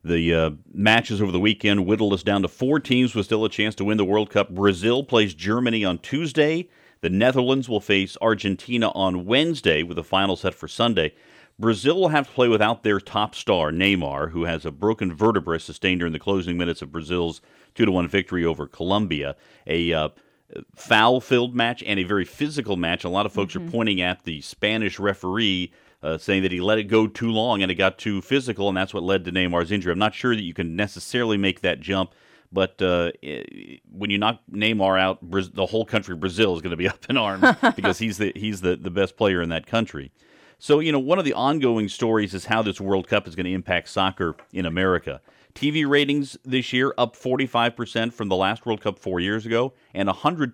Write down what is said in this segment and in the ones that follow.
The matches over the weekend whittled us down to 4 teams with still a chance to win the World Cup. Brazil plays Germany on Tuesday. The Netherlands will face Argentina on Wednesday with the final set for Sunday. Brazil will have to play without their top star, Neymar, who has a broken vertebra sustained during the closing minutes of Brazil's 2-1 victory over Colombia. A foul-filled match and a very physical match. A lot of folks are pointing at the Spanish referee, saying that he let it go too long and it got too physical, and that's what led to Neymar's injury. I'm not sure that you can necessarily make that jump, but when you knock Neymar out, the whole country, Brazil, is going to be up in arms because he's the best player in that country. So, one of the ongoing stories is how this World Cup is going to impact soccer in America. TV ratings this year up 45% from the last World Cup 4 years ago and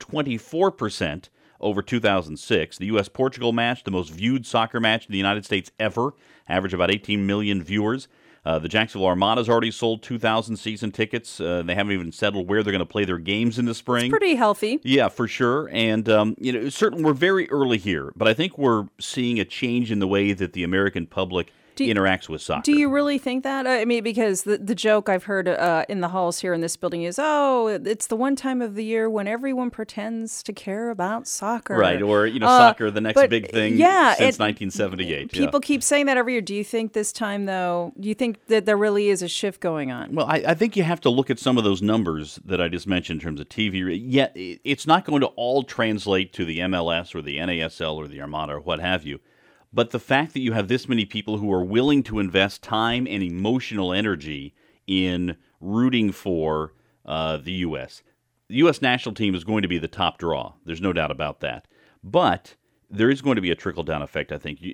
124% over 2006. The U.S.-Portugal match, the most viewed soccer match in the United States ever, average about 18 million viewers. The Jacksonville Armada's already sold 2,000 season tickets. They haven't even settled where they're going to play their games in the spring. It's pretty healthy. Yeah, for sure. And, certainly we're very early here, but I think we're seeing a change in the way that the American public interacts with soccer. Do you really think that? I mean, because the joke I've heard in the halls here in this building is, it's the one time of the year when everyone pretends to care about soccer. Right, or, soccer, the next big thing since 1978. People keep saying that every year. Do you think this time, though, do you think that there really is a shift going on? Well, I think you have to look at some of those numbers that I just mentioned in terms of TV. Yet, it's not going to all translate to the MLS or the NASL or the Armada or what have you. But the fact that you have this many people who are willing to invest time and emotional energy in rooting for the U.S. The U.S. national team is going to be the top draw. There's no doubt about that. But there is going to be a trickle-down effect, I think.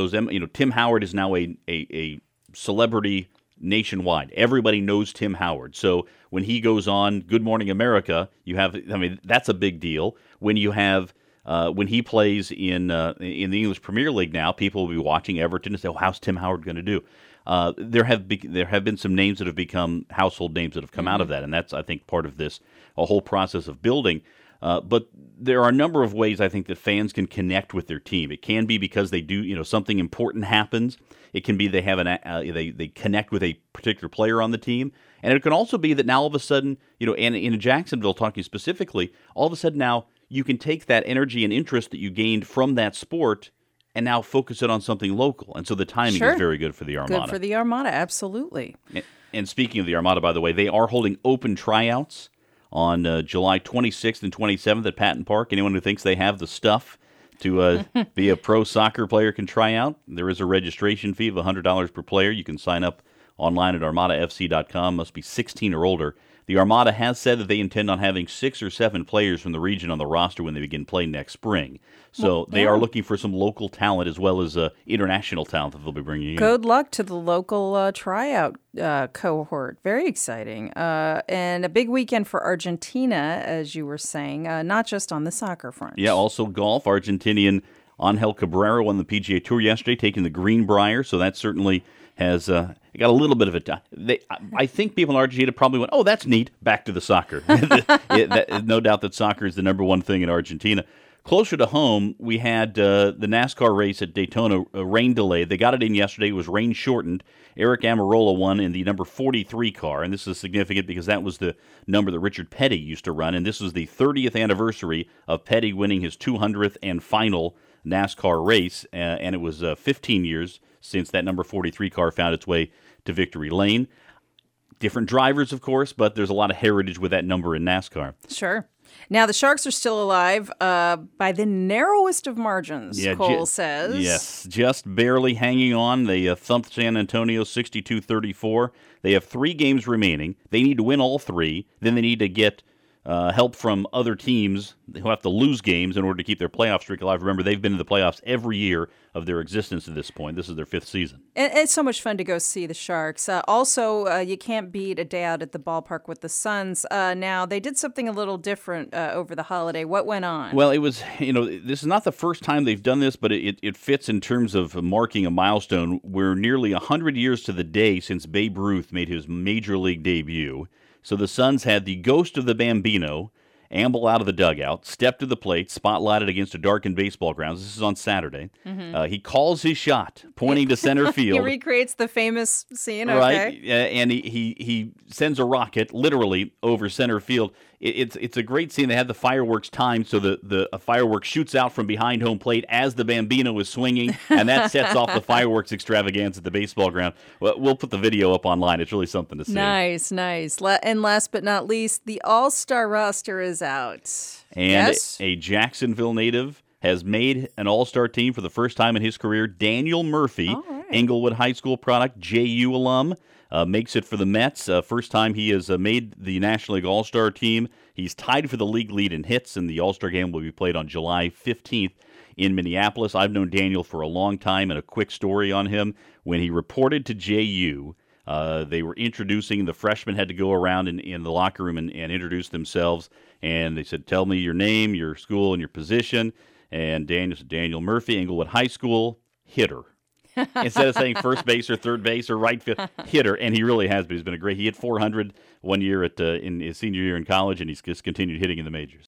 Tim Howard is now a celebrity nationwide. Everybody knows Tim Howard. So when he goes on Good Morning America, that's a big deal. When you have... when he plays in the English Premier League now, people will be watching Everton and say, how's Tim Howard going to do? There have been some names that have become household names that have come out of that, and that's, I think, part of this whole process of building. But there are a number of ways, I think, that fans can connect with their team. It can be because they do, something important happens. It can be they have they connect with a particular player on the team. And it can also be that now all of a sudden, and in Jacksonville, talking specifically, all of a sudden now, you can take that energy and interest that you gained from that sport and now focus it on something local. And so the timing is very good for the Armada. Good for the Armada, absolutely. And speaking of the Armada, by the way, they are holding open tryouts on July 26th and 27th at Patton Park. Anyone who thinks they have the stuff to be a pro soccer player can try out. There is a registration fee of $100 per player. You can sign up online at armadafc.com. Must be 16 or older. The Armada has said that they intend on having 6 or 7 players from the region on the roster when they begin playing next spring. So they are looking for some local talent as well as international talent that they'll be bringing in. Good luck to the local tryout cohort. Very exciting. And a big weekend for Argentina, as you were saying, not just on the soccer front. Yeah, also golf. Argentinian Angel Cabrera won the PGA Tour yesterday, taking the Greenbrier, so that certainly has got a little bit of it. I think people in Argentina probably went, that's neat, back to the soccer. No doubt that soccer is the number one thing in Argentina. Closer to home, we had the NASCAR race at Daytona, rain delayed. They got it in yesterday. It was rain shortened. Eric Amarola won in the number 43 car, and this is significant because that was the number that Richard Petty used to run, and this was the 30th anniversary of Petty winning his 200th and final NASCAR race, and it was 15 years since that number 43 car found its way to victory lane. Different drivers, of course, but there's a lot of heritage with that number in NASCAR. Sure. Now, the Sharks are still alive by the narrowest of margins, Cole says. Yes, just barely hanging on. They thumped San Antonio 62-34. They have 3 games remaining. They need to win all 3. Then they need to get help from other teams who have to lose games in order to keep their playoff streak alive. Remember, they've been in the playoffs every year of their existence at this point. This is their 5th season. And it's so much fun to go see the Sharks. Also, you can't beat a day out at the ballpark with the Suns. Now, they did something a little different over the holiday. What went on? Well, it was, this is not the first time they've done this, but it fits in terms of marking a milestone. We're nearly 100 years to the day since Babe Ruth made his Major League debut. So the Suns had the ghost of the Bambino, amble out of the dugout, step to the plate, spotlighted against a darkened baseball grounds. This is on Saturday. He calls his shot, pointing to center field. He recreates the famous scene, right? okay. And he sends a rocket literally over center field. It's a great scene. They had the fireworks timed so the firework shoots out from behind home plate as the Bambino is swinging, and that sets off the fireworks extravaganza at the baseball ground. We'll put the video up online. It's really something to see. Nice. And last but not least, the All-Star roster is out. And yes? a Jacksonville native has made an All-Star team for the first time in his career. Daniel Murphy, right. Inglewood High School product, JU alum, makes it for the Mets. First time he has made the National League All-Star team. He's tied for the league lead in hits, and the All-Star game will be played on July 15th in Minneapolis. I've known Daniel for a long time, and a quick story on him. When he reported to JU, they were introducing, the freshmen had to go around in the locker room and introduce themselves, and they said, tell me your name, your school, and your position. And Daniel said, Daniel Murphy, Inglewood High School, hitter. Instead of saying first base or third base or right field, hitter. And he really has been. He's been a great. He hit 400 one year in his senior year in college, and he's just continued hitting in the majors.